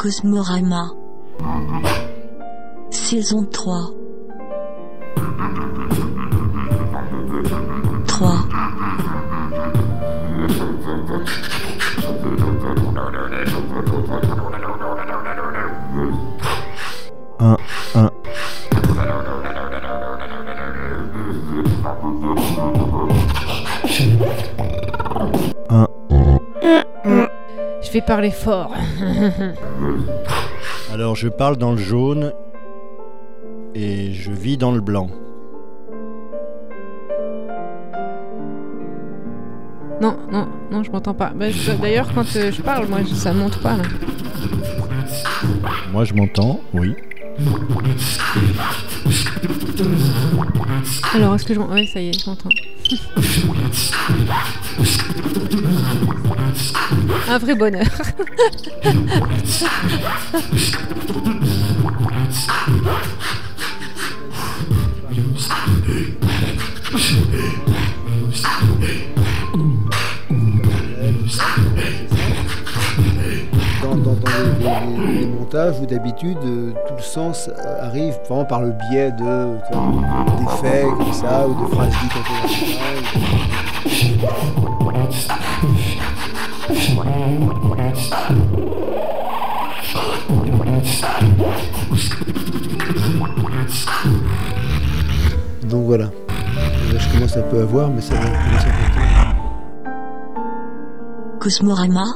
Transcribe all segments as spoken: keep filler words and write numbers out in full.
Cosmorama. Saison trois. trois. un, un. un. Je vais parler fort. Alors je parle dans le jaune et je vis dans le blanc. Non, non, non, je m'entends pas. Bah, je- d'ailleurs, quand euh, je parle, moi, je- ça monte pas là. Moi je m'entends, oui. Alors, est-ce que je m'entends ? Oui, ça y est, je m'entends. Un vrai bonheur. Dans, dans, dans les, les- les montages où d'habitude euh, tout le sens euh, arrive vraiment par le biais de tu vois, d'effets comme ça ou de phrases dites internationales. Donc voilà. Là, je commence un peu à voir, mais ça va commencer à faire. Cosmorama.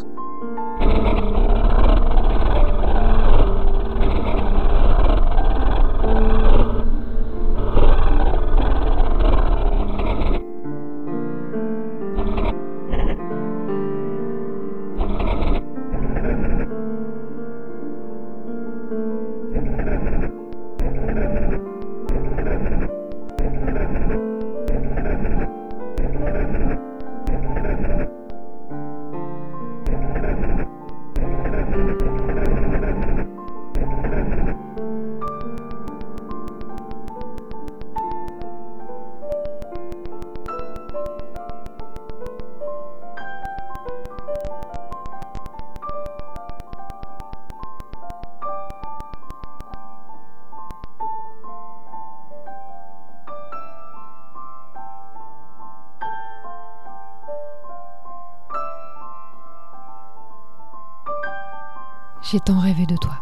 J'ai tant rêvé de toi.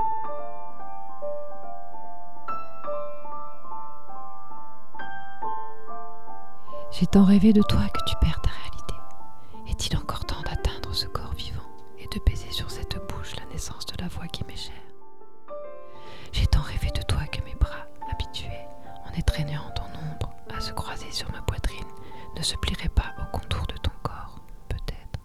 J'ai tant rêvé de toi que tu perds ta réalité. Est-il encore temps d'atteindre ce corps vivant et de baiser sur cette bouche la naissance de la voix qui m'est chère ? J'ai tant rêvé de toi que mes bras, habitués, en étreignant ton ombre à se croiser sur ma poitrine, ne se plieraient pas au contour de ton corps, peut-être.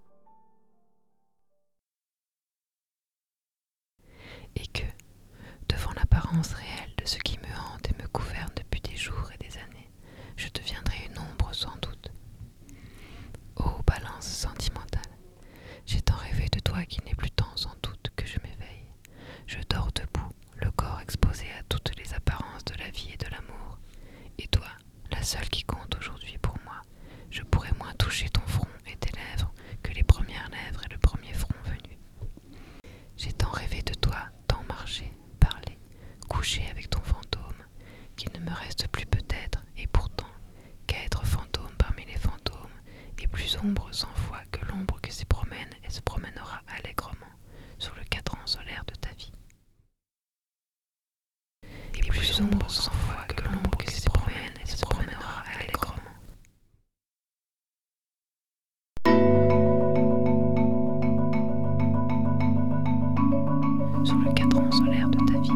Et que, devant l'apparence réelle de ce qui me hante et me gouverne depuis des jours et des années, je deviendrai une ombre sans doute. Ô balance sentimentale, j'ai tant rêvé de toi qu'il n'est plus temps sans doute que je m'éveille. Je dors debout, le corps exposé à toutes les apparences de la vie et de l'amour. Et toi, la seule qui compte aujourd'hui pour moi, je pourrais moins toucher ton front et tes lèvres que les premières lèvres et le premier front venu. J'ai tant rêvé de toi, tant marché, parlé, couché avec ton fantôme, qu'il ne me reste plus peut-être, et pourtant, qu'être fantôme parmi les fantômes est plus ombre cent fois que l'ombre qui s'y promène et se promènera allègrement sur le cadran solaire de ta vie. Et plus ombre cent fois que l'ombre qui s'y promène et se promènera allègrement. Sur le cadran solaire de ta vie.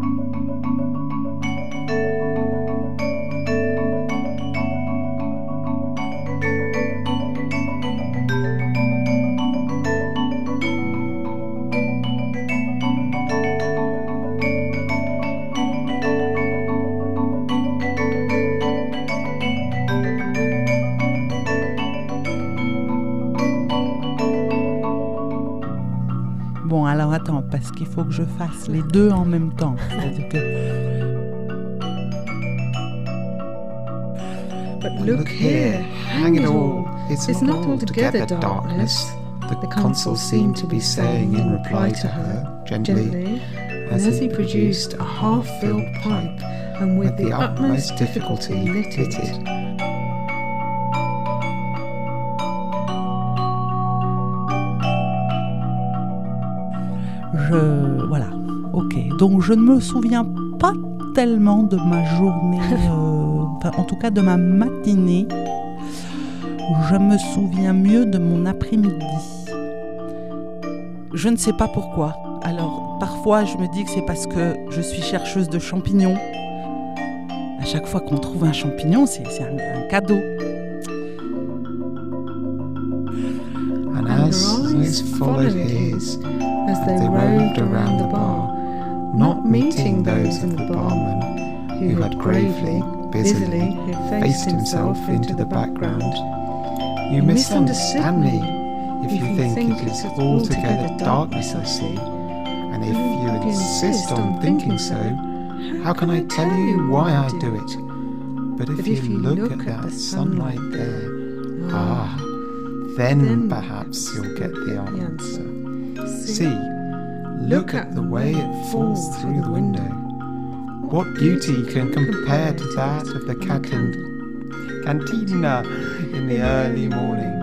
Bon, alors attends, parce qu'il faut que je fasse les deux en même temps. C'est-à-dire que... But look here, hang it all, it's not altogether darkness. the consul seemed to be saying in reply to her, gently, as he produced a half-filled pipe and with the utmost difficulty lit it. Je... Voilà, ok. Donc je ne me souviens pas tellement de ma journée, euh, enfin, en tout cas de ma matinée. Je me souviens mieux de mon après-midi. Je ne sais pas pourquoi. Alors, parfois, je me dis que c'est parce que je suis chercheuse de champignons. À chaque fois qu'on trouve un champignon, c'est, c'est un, un cadeau. And as eyes followed his, as they roved around the bar, not meeting those of the barman, who had gravely, busily effaced himself into the background. You misunderstand me if you think it is altogether darkness I see, and if you insist on thinking so, how can I tell you why I do it? But if you look at that sunlight there, ah, then perhaps you'll get the answer. See, look at the way it falls through the window. What beauty can compare to that of the cantin- cantina in the early morning?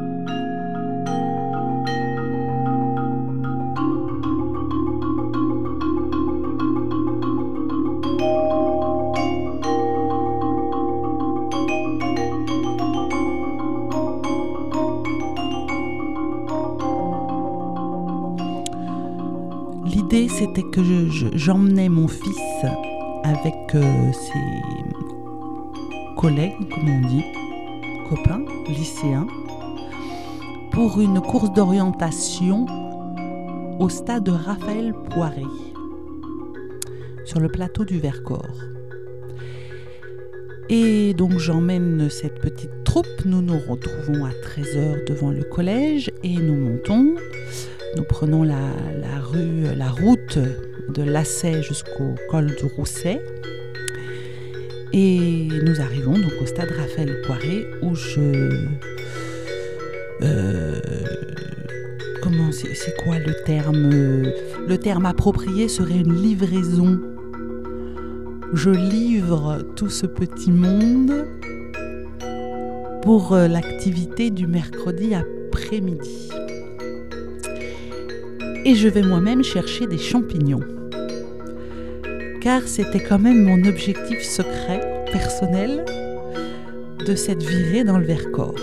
L'idée, c'était que je, je, j'emmenais mon fils avec euh, ses collègues, comme on dit, copains, lycéens, pour une course d'orientation au stade Raphaël Poiré, sur le plateau du Vercors. Et donc j'emmène cette petite troupe, nous nous retrouvons à treize heures devant le collège et nous montons. Nous prenons la, la, rue, la route de Lassay jusqu'au col du Rousset et nous arrivons donc au stade Raphaël Poiré où je... Euh, comment c'est, c'est quoi le terme? Le terme approprié serait une livraison. Je livre tout ce petit monde pour l'activité du mercredi après-midi. Et je vais moi-même chercher des champignons. Car c'était quand même mon objectif secret, personnel, de cette virée dans le Vercors.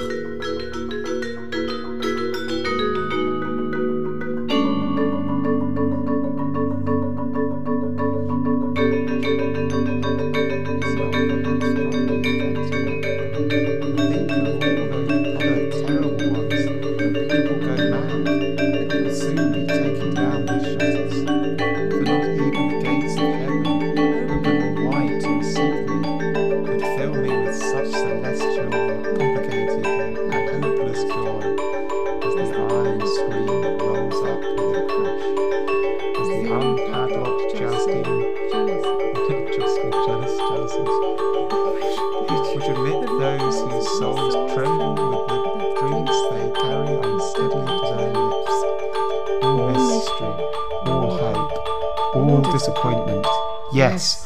Yes.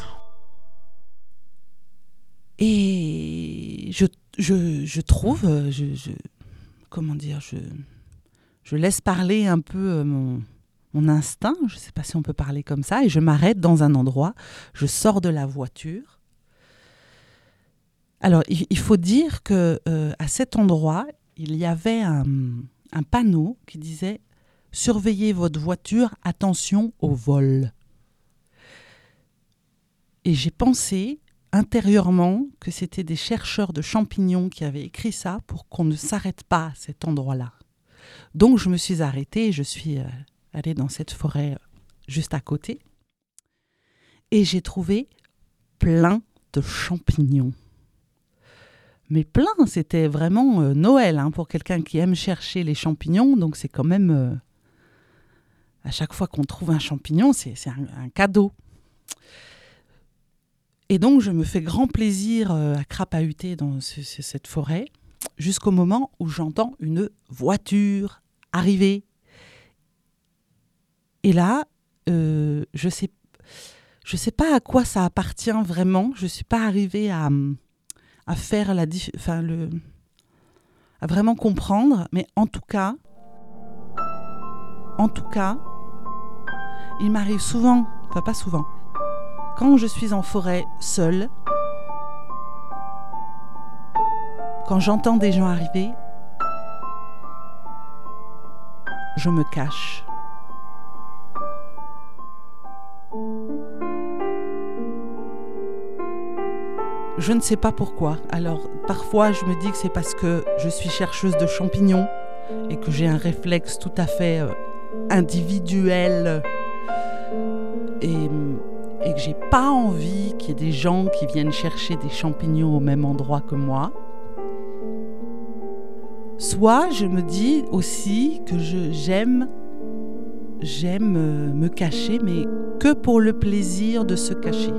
Et je, je, je trouve, je, je, comment dire, je, je laisse parler un peu mon, mon instinct, je ne sais pas si on peut parler comme ça, et je m'arrête dans un endroit, je sors de la voiture. Alors, il, il faut dire que euh, à cet endroit, il y avait un, un panneau qui disait « Surveillez votre voiture, attention au vol ». Et j'ai pensé intérieurement que c'était des chercheurs de champignons qui avaient écrit ça pour qu'on ne s'arrête pas à cet endroit-là. Donc je me suis arrêtée et je suis euh, allée dans cette forêt euh, juste à côté. Et j'ai trouvé plein de champignons. Mais plein, c'était vraiment euh, Noël hein, pour quelqu'un qui aime chercher les champignons. Donc c'est quand même, euh, à chaque fois qu'on trouve un champignon, c'est, c'est un, un cadeau. Et donc, je me fais grand plaisir euh, à crapahuter dans ce, ce, cette forêt jusqu'au moment où j'entends une voiture arriver. Et là, euh, je sais, je sais pas à quoi ça appartient vraiment. Je suis pas arrivée à, à faire la, enfin le, à vraiment comprendre. Mais en tout cas, en tout cas, il m'arrive souvent, enfin pas souvent, quand je suis en forêt seule, quand j'entends des gens arriver, je me cache. Je ne sais pas pourquoi. Alors, parfois, je me dis que c'est parce que je suis chercheuse de champignons et que j'ai un réflexe tout à fait euh, individuel et, et que j'ai pas envie qu'il y ait des gens qui viennent chercher des champignons au même endroit que moi. Soit je me dis aussi que je, j'aime, j'aime euh, me cacher, mais que pour le plaisir de se cacher.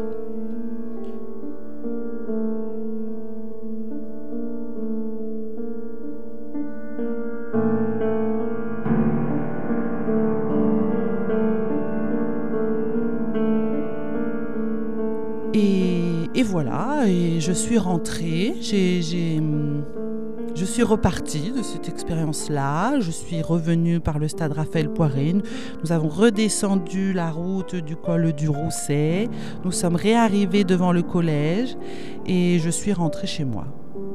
Et, et voilà, et je suis rentrée, j'ai, j'ai, je suis repartie de cette expérience-là, je suis revenue par le stade Raphaël Poiré, nous avons redescendu la route du col du Rousset, nous sommes réarrivés devant le collège et je suis rentrée chez moi.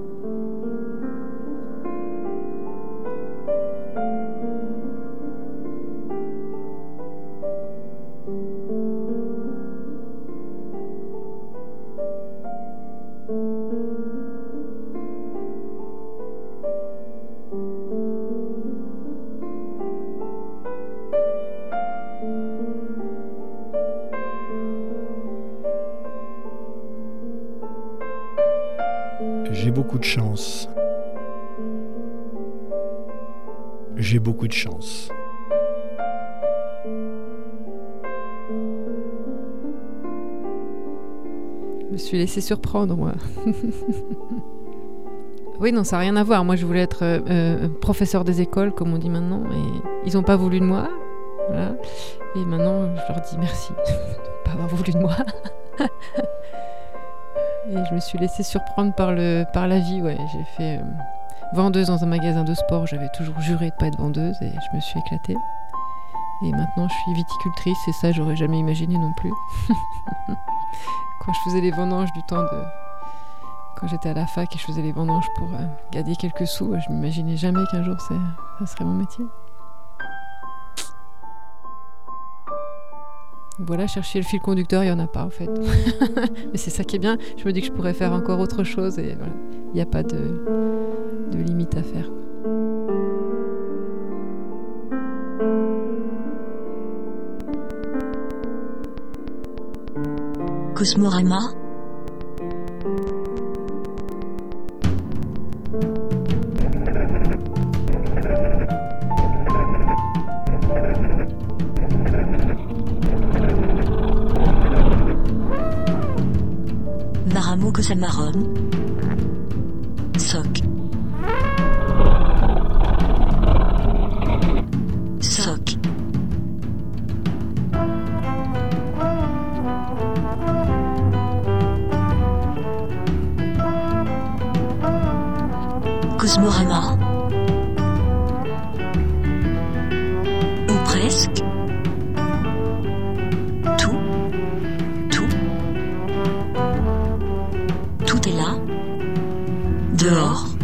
J'ai beaucoup de chance. J'ai beaucoup de chance. Je me suis laissée surprendre, moi. Oui, non, ça n'a rien à voir. Moi, je voulais être euh, professeur des écoles, comme on dit maintenant, et ils n'ont pas voulu de moi. Voilà. Et maintenant, je leur dis merci de ne pas avoir voulu de moi. Et je me suis laissée surprendre par, le, par la vie, ouais. J'ai fait euh, vendeuse dans un magasin de sport. J'avais toujours juré de ne pas être vendeuse et je me suis éclatée. Et maintenant, je suis viticultrice et ça, j'aurais jamais imaginé non plus. Quand je faisais les vendanges du temps de... Quand j'étais à la fac et je faisais les vendanges pour euh, gagner quelques sous, je m'imaginais jamais qu'un jour, c'est, ça serait mon métier. Voilà, chercher le fil conducteur, il n'y en a pas en fait. Mais c'est ça qui est bien. Je me dis que je pourrais faire encore autre chose et voilà, il n'y a pas de, de limite à faire. Cosmorama. Maramo Cosamaron. Soc. Soc. Cosmorama. Ou presque. Tout. Tout. Tout est là. Dehors.